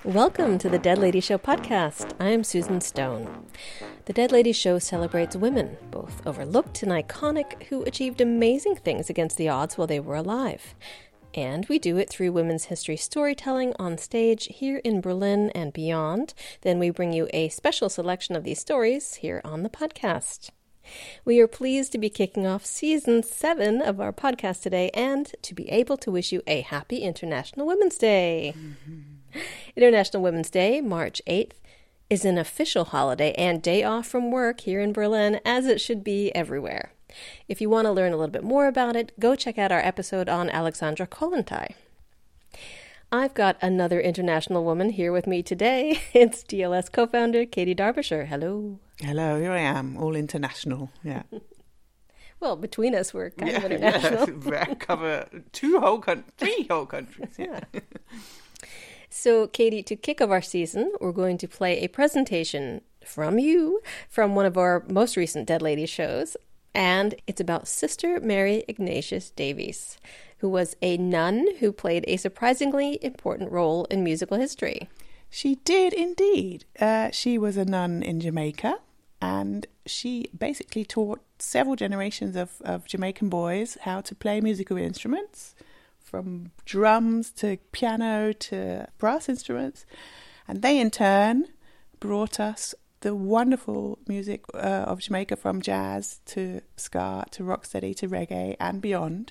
Welcome to the Dead Lady Show podcast. I'm Susan Stone. The Dead Lady Show celebrates women, both overlooked and iconic, who achieved amazing things against the odds while they were alive. And we do it through women's history storytelling on stage here in Berlin and beyond. Then we bring you a special selection of these stories here on the podcast. We are pleased to be kicking off Season 7 of our podcast today and to be able to wish you a happy International Women's Day. International Women's Day, March 8th, is an official holiday and day off from work here in Berlin, as it should be everywhere. If you want to learn a little bit more about it, go check out our episode on Alexandra Kollontai. I've got another international woman here with me today. It's DLS co-founder Katie Derbyshire. Hello. Hello, here I am, all international, yeah. Well, between us, we're kind of international. Yeah, cover three whole countries, yeah. So, Katie, to kick off our season, we're going to play a presentation from you from one of our most recent Dead Lady shows, and it's about Sister Mary Ignatius Davies, who was a nun who played a surprisingly important role in musical history. She did indeed. She was a nun in Jamaica, and she basically taught several generations of Jamaican boys how to play musical instruments, from drums to piano to brass instruments. And they in turn brought us the wonderful music of Jamaica, from jazz to ska to rocksteady to reggae and beyond.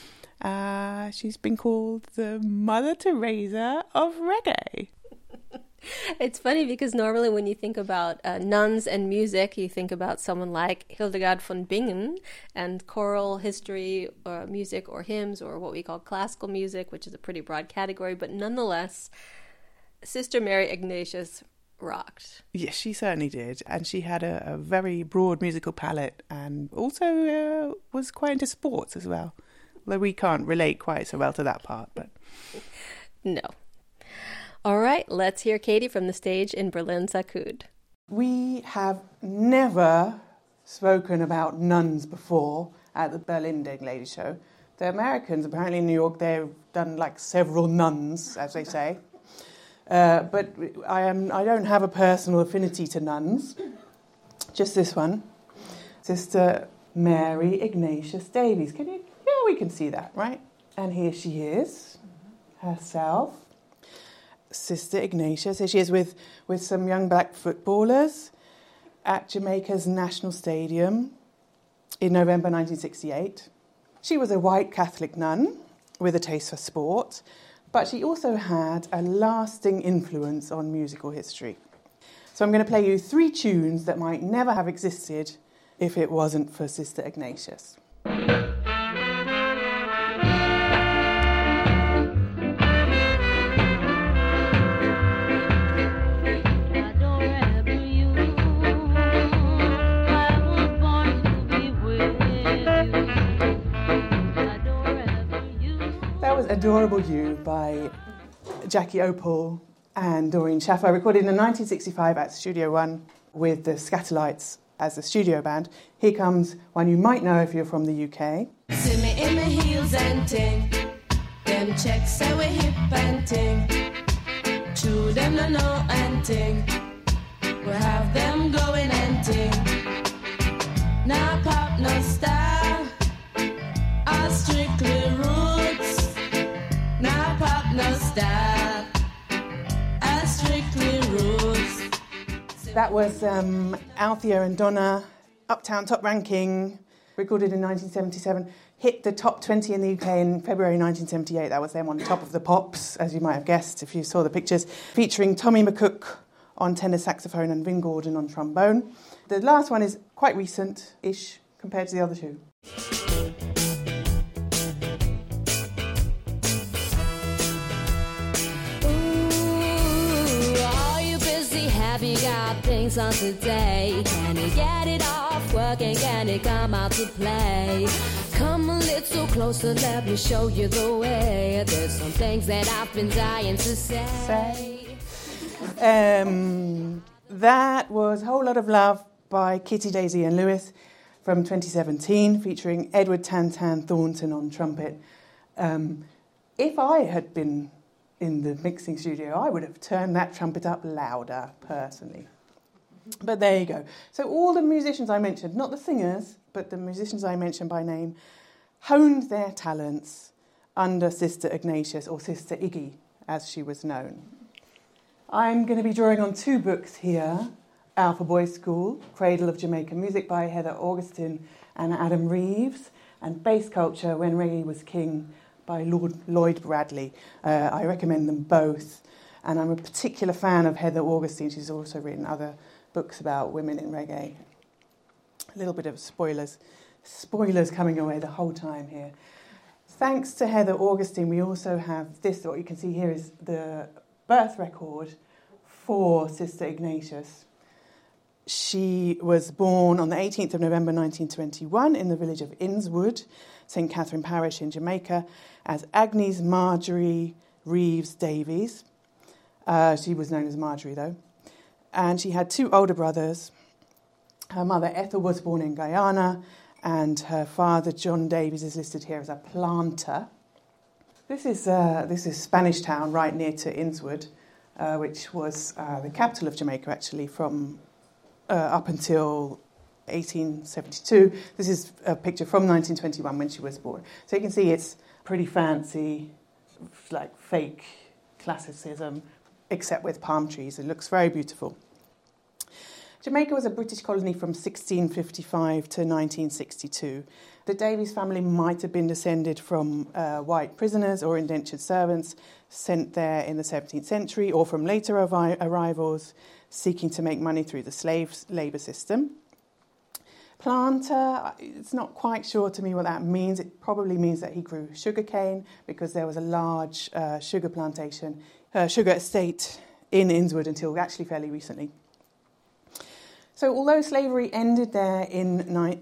She's been called the Mother Teresa of reggae. It's funny because normally when you think about nuns and music, you think about someone like Hildegard von Bingen and choral history or music or hymns or what we call classical music, which is a pretty broad category. But nonetheless, Sister Mary Ignatius rocked. Yes, she certainly did. And she had a very broad musical palette and also was quite into sports as well. Although we can't relate quite so well to that part. But no. All right, let's hear Katie from the stage in Berlin Zakud. We have never spoken about nuns before at the Berlin Dead Lady Show. The Americans, apparently in New York, they've done like several nuns, as they say. But I don't have a personal affinity to nuns. Just this one. Sister Mary Ignatius Davies. We can see that, right? And here she is, herself. Sister Ignatius. Here she is with some young black footballers at Jamaica's National Stadium in November 1968. She was a white Catholic nun with a taste for sport, but she also had a lasting influence on musical history. So I'm going to play you 3 tunes that might never have existed if it wasn't for Sister Ignatius. Adorable You by Jackie Opal and Doreen Schaffer, recorded in 1965 at Studio One with the Scatterlights as the studio band. Here comes one you might know if you're from the UK. See me in my heels and ting, them checks say we hip and ting, true them no know and ting, we have them going and ting, now pop no style, all strictly roots. Now pop no style, and strictly roots. That was Althea and Donna, Uptown Top Ranking, recorded in 1977. Hit the top 20 in the UK in February 1978. That was them on Top of the Pops, as you might have guessed if you saw the pictures, featuring Tommy McCook on tenor saxophone and Vin Gordon on trombone. The last one is quite recent-ish compared to the other two. Have you got things on today? Can you get it off work and can it come out to play? Come a little closer, let me show you the way. There's some things that I've been dying to say. That was Whole Lot of Love by Kitty, Daisy and Lewis from 2017, featuring Edward Tan Tan Thornton on trumpet. If I had been in the mixing studio, I would have turned that trumpet up louder, personally. But there you go. So all the musicians I mentioned, not the singers, but the musicians I mentioned by name, honed their talents under Sister Ignatius, or Sister Iggy, as she was known. I'm going to be drawing on 2 books here. Alpha Boys School, Cradle of Jamaican Music by Heather Augustine and Adam Reeves, and Bass Culture, When Reggae Was King by Lloyd Bradley. I recommend them both. And I'm a particular fan of Heather Augustine. She's also written other books about women in reggae. A little bit of spoilers coming away the whole time here. Thanks to Heather Augustine, we also have this. What you can see here is the birth record for Sister Ignatius. She was born on the 18th of November 1921 in the village of Innswood, St. Catherine Parish in Jamaica, as Agnes Marjorie Reeves Davies. She was known as Marjorie, though. And she had 2 older brothers. Her mother, Ethel, was born in Guyana, and her father, John Davies, is listed here as a planter. This is Spanish Town, right near to Innswood, which was the capital of Jamaica, actually, from up until 1872. This is a picture from 1921 when she was born. So you can see it's pretty fancy, like fake classicism, except with palm trees. It looks very beautiful. Jamaica was a British colony from 1655 to 1962. The Davies family might have been descended from white prisoners or indentured servants sent there in the 17th century, or from later arrivals seeking to make money through the slave labour system. Planter, it's not quite sure to me what that means. It probably means that he grew sugarcane, because there was a large sugar plantation, sugar estate in Innswood until actually fairly recently. So although slavery ended there in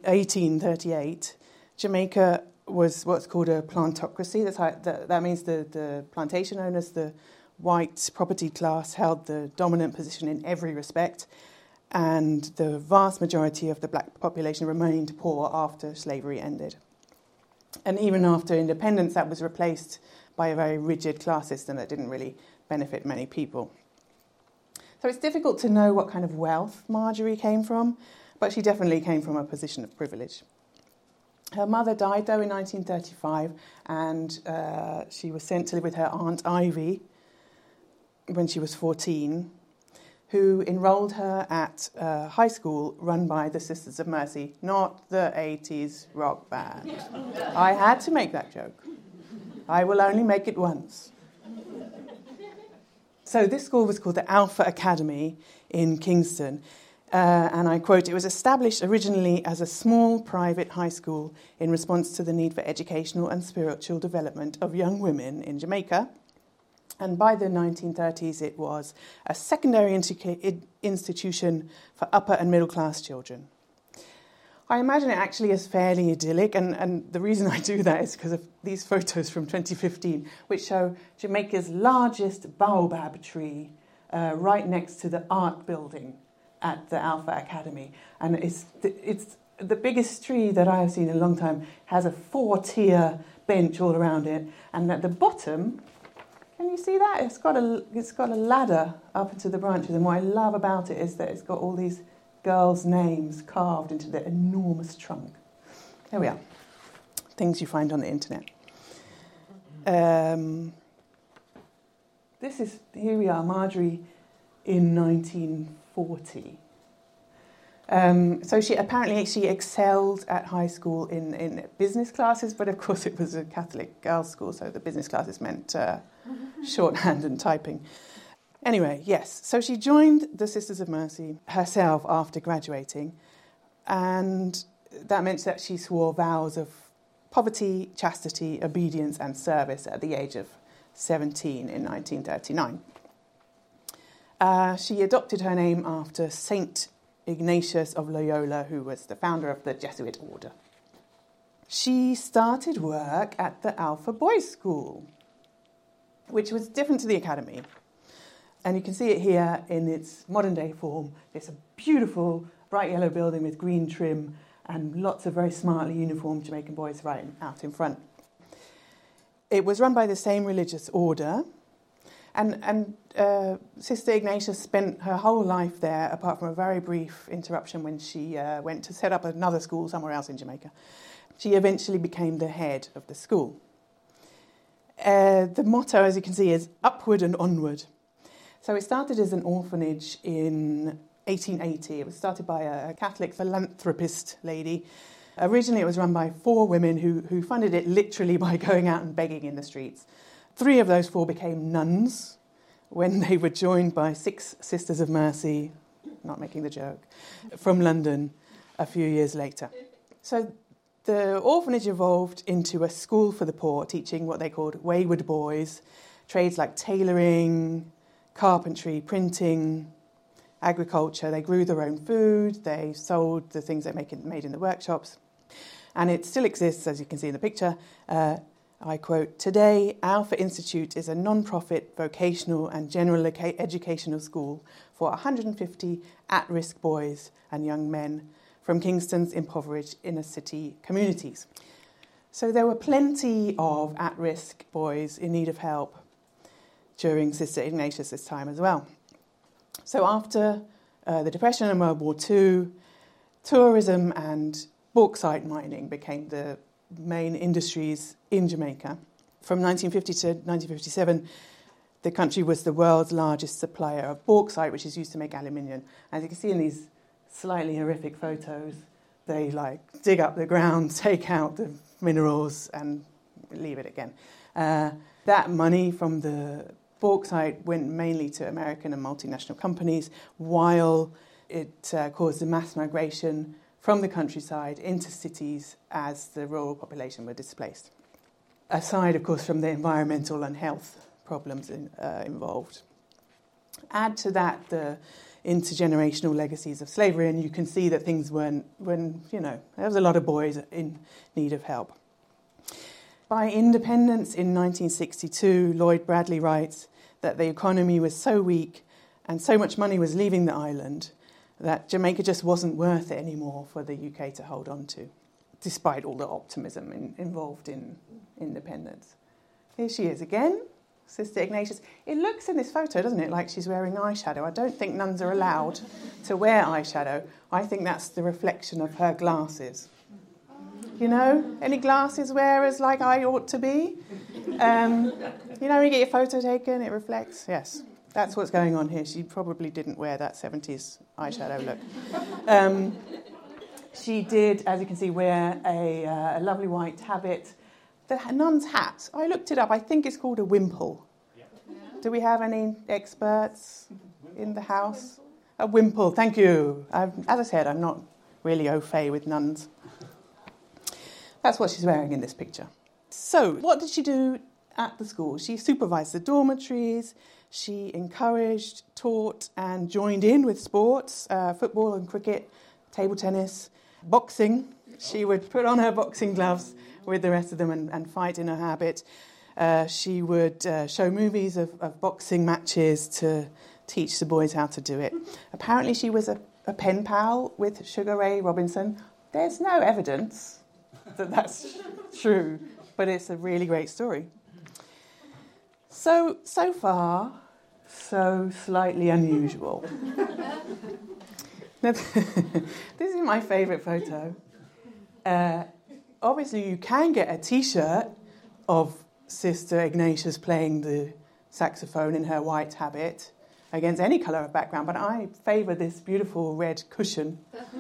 1838, Jamaica was what's called a plantocracy. That means the plantation owners, the white property class, held the dominant position in every respect, and the vast majority of the black population remained poor after slavery ended. And even after independence, that was replaced by a very rigid class system that didn't really benefit many people. So it's difficult to know what kind of wealth Marjorie came from, but she definitely came from a position of privilege. Her mother died, though, in 1935, and she was sent to live with her Aunt Ivy when she was 14, who enrolled her at a high school run by the Sisters of Mercy, not the 80s rock band. I had to make that joke. I will only make it once. So this school was called the Alpha Academy in Kingston. And I quote, "It was established originally as a small private high school in response to the need for educational and spiritual development of young women in Jamaica. And by the 1930s, it was a secondary institution for upper and middle class children." I imagine it actually is fairly idyllic, and the reason I do that is because of these photos from 2015, which show Jamaica's largest baobab tree right next to the art building at the Alpha Academy. And it's the biggest tree that I have seen in a long time. Has a 4-tier bench all around it, and at the bottom, can you see that? It's got a ladder up into the branches, and what I love about it is that it's got all these girls' names carved into the enormous trunk. There we are. Things you find on the internet. Here we are, Marjorie in 1940. So she excelled at high school in business classes, but of course it was a Catholic girls' school, so the business classes meant shorthand and typing. Anyway, yes, so she joined the Sisters of Mercy herself after graduating, and that meant that she swore vows of poverty, chastity, obedience and service at the age of 17 in 1939. She adopted her name after Saint Ignatius of Loyola, who was the founder of the Jesuit order. She started work at the Alpha Boys School, which was different to the academy. And you can see it here in its modern-day form. It's a beautiful, bright yellow building with green trim and lots of very smartly uniformed Jamaican boys right out in front. It was run by the same religious order, And Sister Ignatius spent her whole life there, apart from a very brief interruption when she went to set up another school somewhere else in Jamaica. She eventually became the head of the school. The motto, as you can see, is upward and onward. So it started as an orphanage in 1880. It was started by a Catholic philanthropist lady. Originally, it was run by 4 women who funded it literally by going out and begging in the streets. 3 of those 4 became nuns when they were joined by 6 Sisters of Mercy, not making the joke, from London a few years later. So the orphanage evolved into a school for the poor, teaching what they called wayward boys, trades like tailoring, carpentry, printing, agriculture. They grew their own food, they sold the things they made in the workshops. And it still exists, as you can see in the picture. I quote, "Today, Alpha Institute is a non-profit vocational and general educational school for 150 at-risk boys and young men from Kingston's impoverished inner-city communities." So there were plenty of at-risk boys in need of help during Sister Ignatius' time as well. So after the Depression and World War II, tourism and bauxite mining became the main industries in Jamaica. From 1950 to 1957, the country was the world's largest supplier of bauxite, which is used to make aluminium. As you can see in these slightly horrific photos, they dig up the ground, take out the minerals and leave it again. That money from the bauxite went mainly to American and multinational companies, while it caused a mass migration from the countryside into cities as the rural population were displaced. Aside, of course, from the environmental and health problems involved. Add to that the intergenerational legacies of slavery, and you can see that things there was a lot of boys in need of help. By independence in 1962, Lloyd Bradley writes that the economy was so weak and so much money was leaving the island that Jamaica just wasn't worth it anymore for the UK to hold on to, despite all the optimism involved in independence. Here she is again, Sister Ignatius. It looks in this photo, doesn't it, like she's wearing eyeshadow. I don't think nuns are allowed to wear eyeshadow. I think that's the reflection of her glasses. You know, any glasses wearers like I ought to be? When you get your photo taken, it reflects. Yes, that's what's going on here. She probably didn't wear that 70s eyeshadow look. She did, as you can see, wear a lovely white habit. The nun's hat, I looked it up, I think it's called a wimple. Do we have any experts in the house? A wimple, thank you. As I said, I'm not really au fait with nuns. That's what she's wearing in this picture. So, what did she do at the school? She supervised the dormitories, she encouraged, taught and joined in with sports, football and cricket, table tennis, boxing. She would put on her boxing gloves with the rest of them and fight in her habit. She would show movies of boxing matches to teach the boys how to do it. Apparently she was a pen pal with Sugar Ray Robinson. There's no evidence that that's true, but it's a really great story. So far, so slightly unusual. Now, this is my favourite photo. Obviously, you can get a T-shirt of Sister Ignatius playing the saxophone in her white habit against any colour of background, but I favour this beautiful red cushion.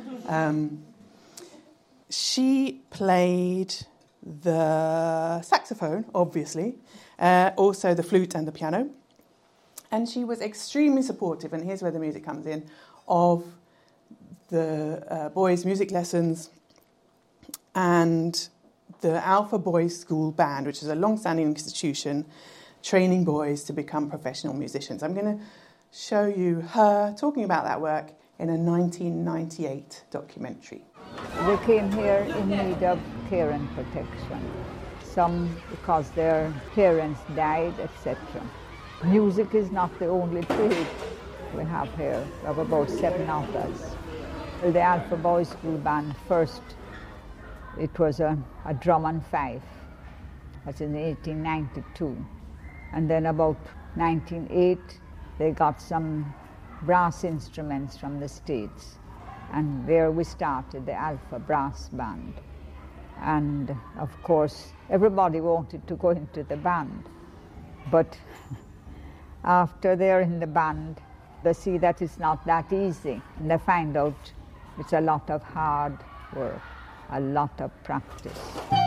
She played the saxophone, obviously, also the flute and the piano, and she was extremely supportive, and here's where the music comes in, of the boys' music lessons and the Alpha Boys School Band, which is a long-standing institution training boys to become professional musicians. I'm going to show you her talking about that work in a 1998 documentary. They came here in need of care and protection. Some because their parents died, etc. Music is not the only trade we have here. We have about 7 others. The Alpha Boys School Band first, it was a drum and fife. That's in 1892. And then about 1908, they got some brass instruments from the States, and there we started the Alpha Brass Band. And of course, everybody wanted to go into the band, but after they're in the band, they see that it's not that easy, and they find out it's a lot of hard work, a lot of practice.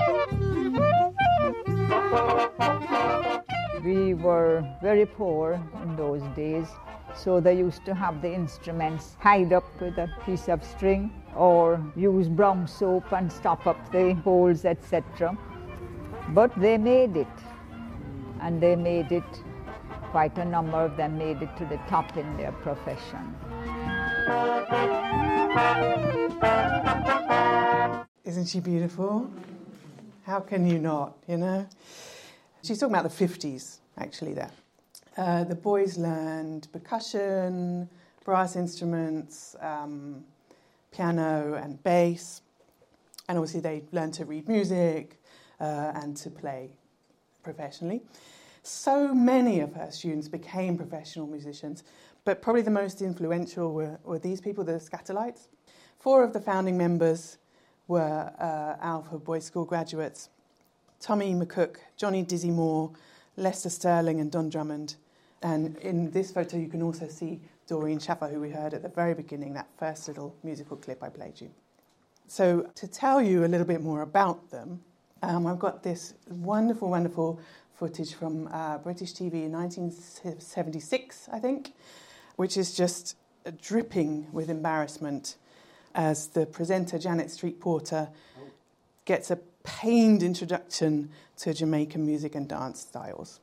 We were very poor in those days, so they used to have the instruments tied up with a piece of string or use brown soap and stop up the holes, etc. But they made it, and they made it, quite a number of them made it to the top in their profession. Isn't she beautiful? How can you not, you know? She's talking about the 50s, actually, there. The boys learned percussion, brass instruments, piano and bass. And obviously they learned to read music and to play professionally. So many of her students became professional musicians, but probably the most influential were these people, the Skatalites. 4 of the founding members were Alpha Boys School graduates: Tommy McCook, Johnny Dizzy Moore, Lester Sterling and Don Drummond. And in this photo you can also see Doreen Schaffer, who we heard at the very beginning, that first little musical clip I played you. So to tell you a little bit more about them, I've got this wonderful, wonderful footage from British TV in 1976, I think, which is just dripping with embarrassment as the presenter, Janet Street Porter, gets a pained introduction to Jamaican music and dance styles.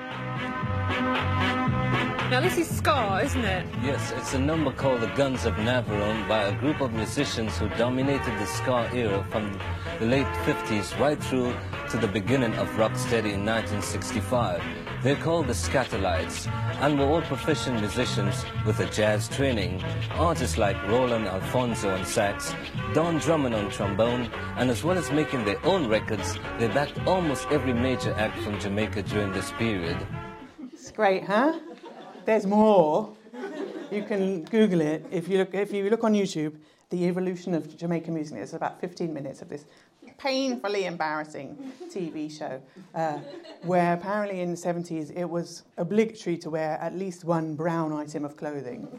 Now this is ska, isn't it? Yes, it's a number called The Guns of Navarone by a group of musicians who dominated the ska era from the late 50s right through to the beginning of Rocksteady in 1965. They're called the Skatalites and were all proficient musicians with a jazz training. Artists like Roland Alfonso on sax, Don Drummond on trombone, and as well as making their own records, they backed almost every major act from Jamaica during this period. It's great, huh? There's more. You can Google it. If you look on YouTube, the evolution of Jamaican music. There's about 15 minutes of this painfully embarrassing TV show where apparently in the 70s it was obligatory to wear at least one brown item of clothing.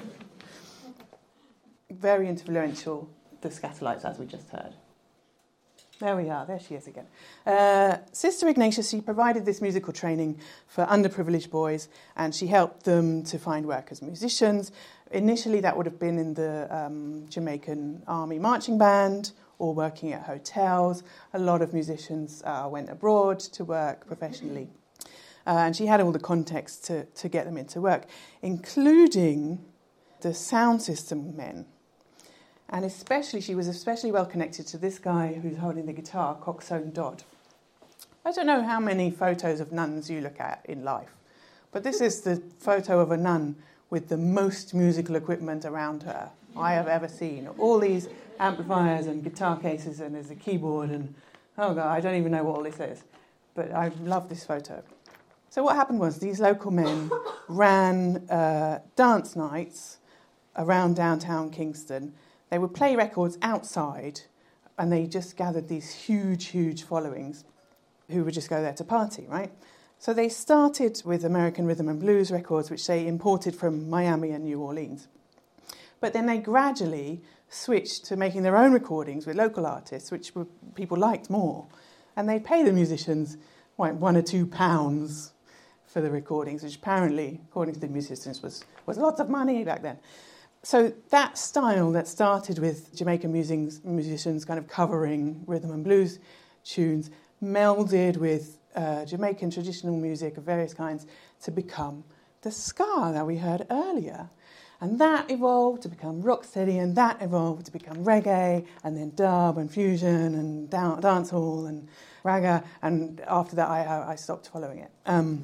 Very influential, the Skatalites, as we just heard. There we are, there she is again. Sister Ignatius, she provided this musical training for underprivileged boys, and she helped them to find work as musicians. Initially that would have been in the Jamaican Army Marching Band or working at hotels. A lot of musicians went abroad to work professionally. And she had all the context to get them into work, including the sound system men. And especially, she was especially well connected to this guy who's holding the guitar, Coxsone Dodd. I don't know how many photos of nuns you look at in life, but this is the photo of a nun with the most musical equipment around her I have ever seen. All these amplifiers and guitar cases, and there's a keyboard, and oh God, I don't even know what all this is. But I love this photo. So what happened was these local men ran dance nights around downtown Kingston. They would play records outside, and they just gathered these huge, huge followings who would just go there to party, right? So they started with American rhythm and blues records, which they imported from Miami and New Orleans. But then they gradually switched to making their own recordings with local artists, which people liked more. And they'd pay the musicians like £1 or £2 for the recordings, which apparently, according to the musicians, was lots of money back then. So that style that started with Jamaican musicians kind of covering rhythm and blues tunes melded with Jamaican traditional music of various kinds to become the ska that we heard earlier. And that evolved to become rocksteady, and that evolved to become reggae, and then dub and fusion and dancehall and ragga, and after that I stopped following it.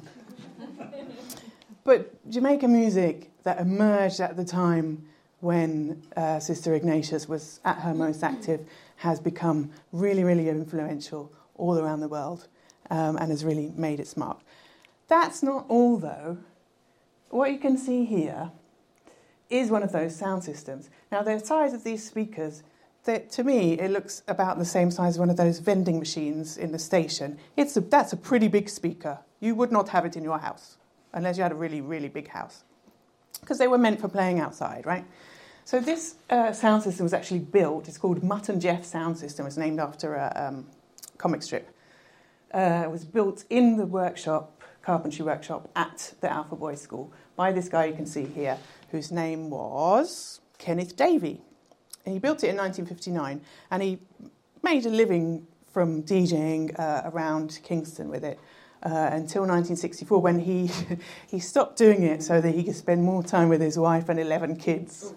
But Jamaican music that emerged at the time when Sister Ignatius was at her most active has become really, really influential all around the world and has really made its mark. That's not all, though. What you can see here is one of those sound systems. Now, the size of these speakers, to me, it looks about the same size as one of those vending machines in the station. That's a pretty big speaker. You would not have it in your house, unless you had a really, really big house, because they were meant for playing outside, right? So this sound system was actually built. It's called Mutt and Jeff Sound System. It's named after a comic strip. It was built in the workshop, carpentry workshop, at the Alpha Boys School by this guy you can see here, whose name was Kenneth Davey. And he built it in 1959, and he made a living from DJing around Kingston with it until 1964, when he stopped doing it so that he could spend more time with his wife and 11 kids.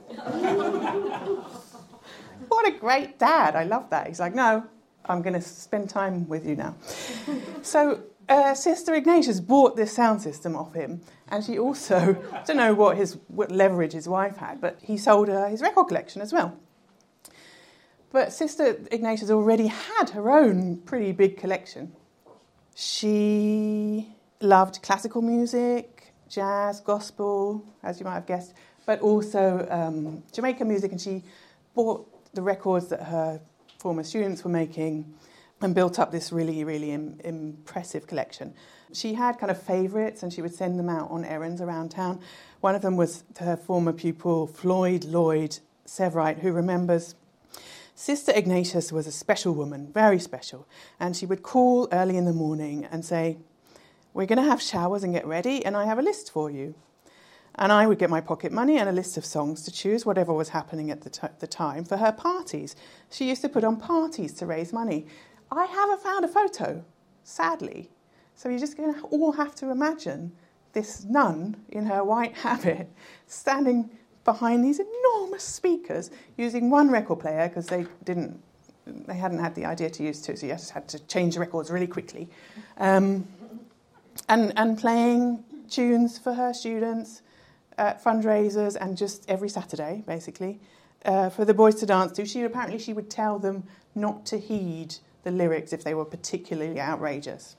What a great dad. I love that. He's like, no, I'm going to spend time with you now. So Sister Ignatius bought this sound system off him, and she also, I don't know what leverage his wife had, but he sold her his record collection as well. But Sister Ignatius already had her own pretty big collection. She loved classical music, jazz, gospel, as you might have guessed, but also Jamaican music, and she bought the records that her former students were making and built up this really, really impressive collection. She had kind of favourites, and she would send them out on errands around town. One of them was her former pupil, Floyd Lloyd Severite, who remembers Sister Ignatius was a special woman, very special, and she would call early in the morning and say, we're going to have showers and get ready, and I have a list for you. And I would get my pocket money and a list of songs to choose, whatever was happening at the time, for her parties. She used to put on parties to raise money. I haven't found a photo, sadly. So you're just going to all have to imagine this nun in her white habit standing behind these enormous speakers using one record player, because they hadn't had the idea to use two, so you just had to change the records really quickly, and playing tunes for her students at fundraisers and just every Saturday, basically, for the boys to dance to. She would tell them not to heed the lyrics if they were particularly outrageous.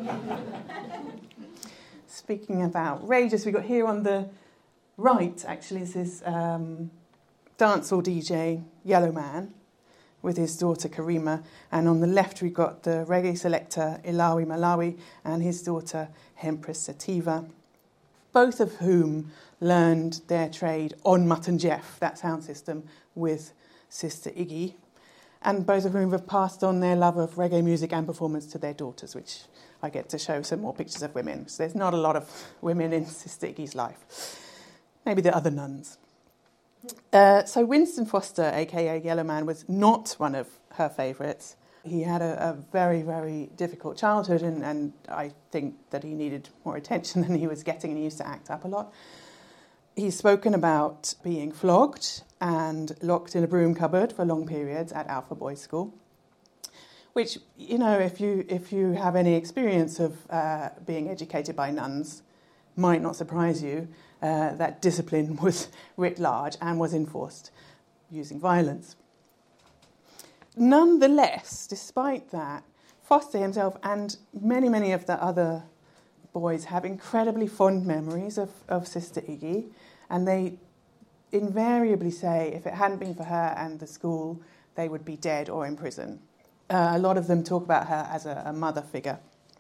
Speaking of outrageous, we've got here on the right, actually, is this dancehall DJ, Yellow Man, with his daughter Karima. And on the left, we've got the reggae selector, Ilawi Malawi, and his daughter, Hempress Sativa, both of whom learned their trade on Mutt and Jeff, that sound system, with Sister Iggy. And both of whom have passed on their love of reggae music and performance to their daughters, which I get to show some more pictures of women. So there's not a lot of women in Sister Iggy's life. Maybe the other nuns. So Winston Foster, a.k.a. Yellow Man, was not one of her favourites. He had a very, very difficult childhood, and I think that he needed more attention than he was getting, and he used to act up a lot. He's spoken about being flogged and locked in a broom cupboard for long periods at Alpha Boys School, which, you know, if you have any experience of being educated by nuns, might not surprise you. That discipline was writ large and was enforced using violence. Nonetheless, despite that, Foster himself and many, many of the other boys have incredibly fond memories of Sister Iggy, and they invariably say if it hadn't been for her and the school, they would be dead or in prison. A lot of them talk about her as a mother figure.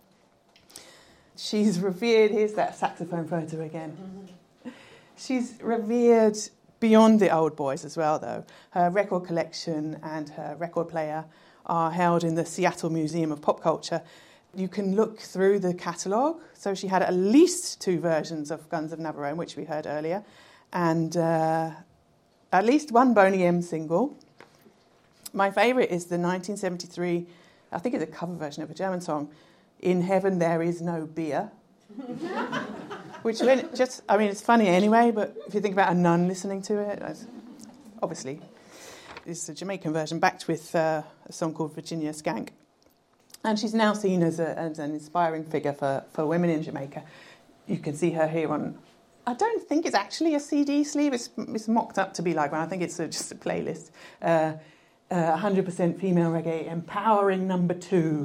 She's revered, here's that saxophone photo again. She's revered beyond the old boys as well, though. Her record collection and her record player are held in the Seattle Museum of Pop Culture. You can look through the catalogue. So she had at least 2 versions of Guns of Navarone, which we heard earlier, and at least 1 Boney M single. My favourite is the 1973, I think it's a cover version of a German song, In Heaven There Is No Beer. Which it's funny anyway, but if you think about a nun listening to it, obviously, it's a Jamaican version, backed with a song called Virginia Skank. And she's now seen as an inspiring figure for women in Jamaica. You can see her here on, I don't think it's actually a CD sleeve, it's mocked up to be like one, I think it's just a playlist. 100% Female Reggae, Empowering No. 2.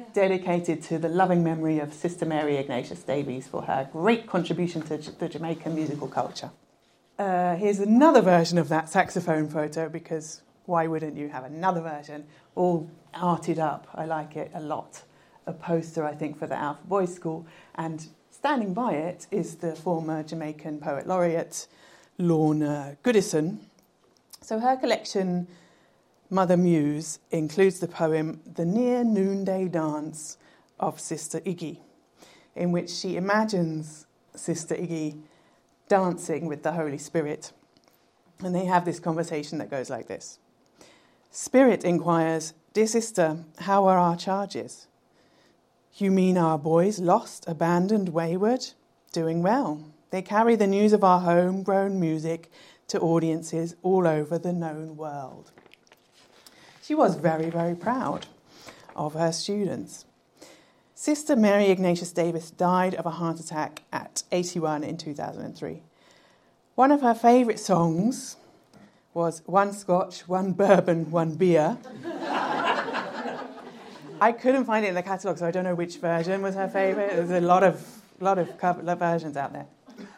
dedicated to the loving memory of Sister Mary Ignatius Davies for her great contribution to the Jamaican musical culture. Here's another version of that saxophone photo, because why wouldn't you have another version, all arted up? I like it a lot. A poster, I think, for the Alpha Boys School, and standing by it is the former Jamaican poet laureate, Lorna Goodison. So her collection, Mother Muse, includes the poem The Near Noonday Dance of Sister Iggy, in which she imagines Sister Iggy dancing with the Holy Spirit. And they have this conversation that goes like this. Spirit inquires, "Dear sister, how are our charges? You mean our boys lost, abandoned, wayward? Doing well. They carry the news of our homegrown music to audiences all over the known world." She was very, very proud of her students. Sister Mary Ignatius Davies died of a heart attack at 81 in 2003. One of her favourite songs was One Scotch, One Bourbon, One Beer. I couldn't find it in the catalogue, so I don't know which version was her favourite. There's a lot of versions out there.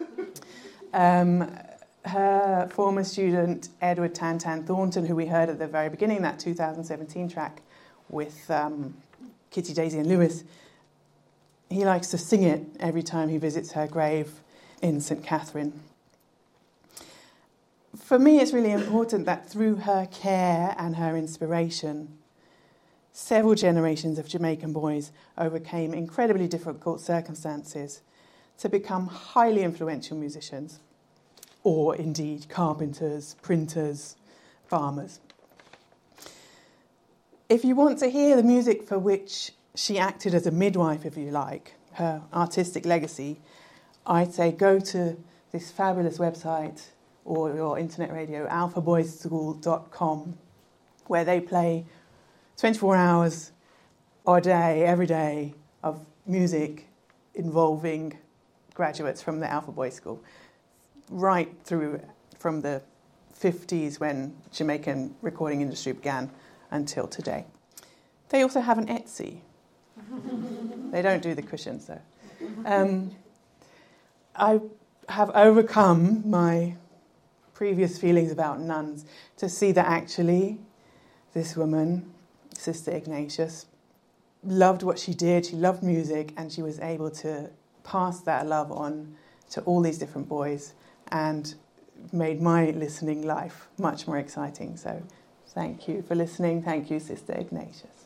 Her former student, Edward Tantan Thornton, who we heard at the very beginning, that 2017 track with Kitty, Daisy and Lewis, he likes to sing it every time he visits her grave in St. Catherine. For me, it's really important that through her care and her inspiration, several generations of Jamaican boys overcame incredibly difficult circumstances to become highly influential musicians, or indeed carpenters, printers, farmers. If you want to hear the music for which she acted as a midwife, if you like, her artistic legacy, I'd say go to this fabulous website or your internet radio, alphaboysschool.com, where they play 24 hours a day, every day, of music involving graduates from the Alpha Boys School, right through from the 50s when Jamaican recording industry began until today. They also have an Etsy. They don't do the cushions, though. I have overcome my previous feelings about nuns to see that actually this woman, Sister Ignatius, loved what she did, she loved music, and she was able to pass that love on to all these different boys and made my listening life much more exciting. So thank you for listening. Thank you, Sister Ignatius.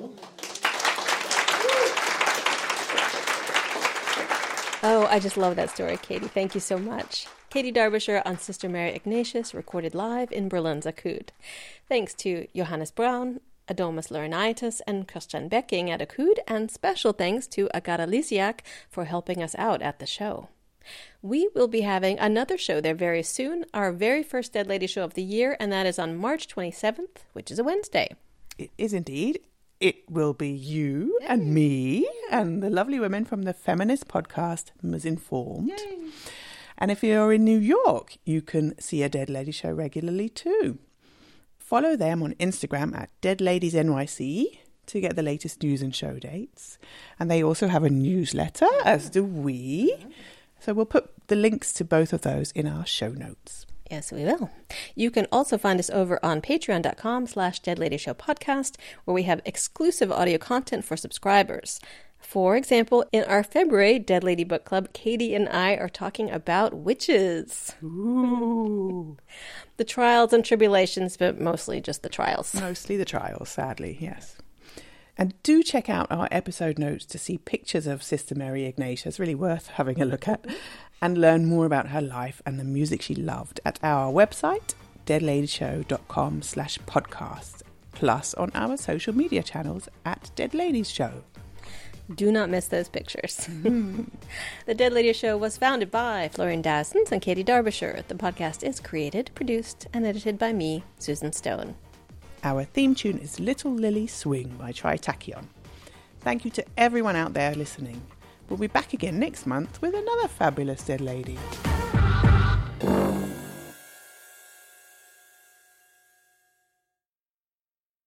Oh, I just love that story, Katie. Thank you so much. Katie Derbyshire on Sister Mary Ignatius, recorded live in Berlin's Akud. Thanks to Johannes Braun, Adomas Laurinaitis, and Christian Becking at Akud, and special thanks to Agata Lisiak for helping us out at the show. We will be having another show there very soon, our very first Dead Lady show of the year, and that is on March 27th, which is a Wednesday. It is indeed. It will be you and me and the lovely women from the feminist podcast, Misinformed. Yay. And if you're in New York, you can see a Dead Lady show regularly too. Follow them on Instagram at DeadLadiesNYC to get the latest news and show dates. And they also have a newsletter, as do we. So we'll put the links to both of those in our show notes. Yes, we will. You can also find us over on patreon.com/deadladyshowpodcast, where we have exclusive audio content for subscribers. For example, in our February Dead Lady Book Club, Katie and I are talking about witches. Ooh. The trials and tribulations, but mostly just the trials. Mostly the trials, sadly, yes. And do check out our episode notes to see pictures of Sister Mary Ignatius, really worth having a look at, and learn more about her life and the music she loved at our website, deadladyshow.com/podcast, plus on our social media channels at Dead Ladies Show. Do not miss those pictures. The Dead Lady Show was founded by Florian Dowsons and Katie Derbyshire. The podcast is created, produced, and edited by me, Susan Stone. Our theme tune is Little Lily Swing by Tritachyon. Thank you to everyone out there listening. We'll be back again next month with another fabulous Dead Lady.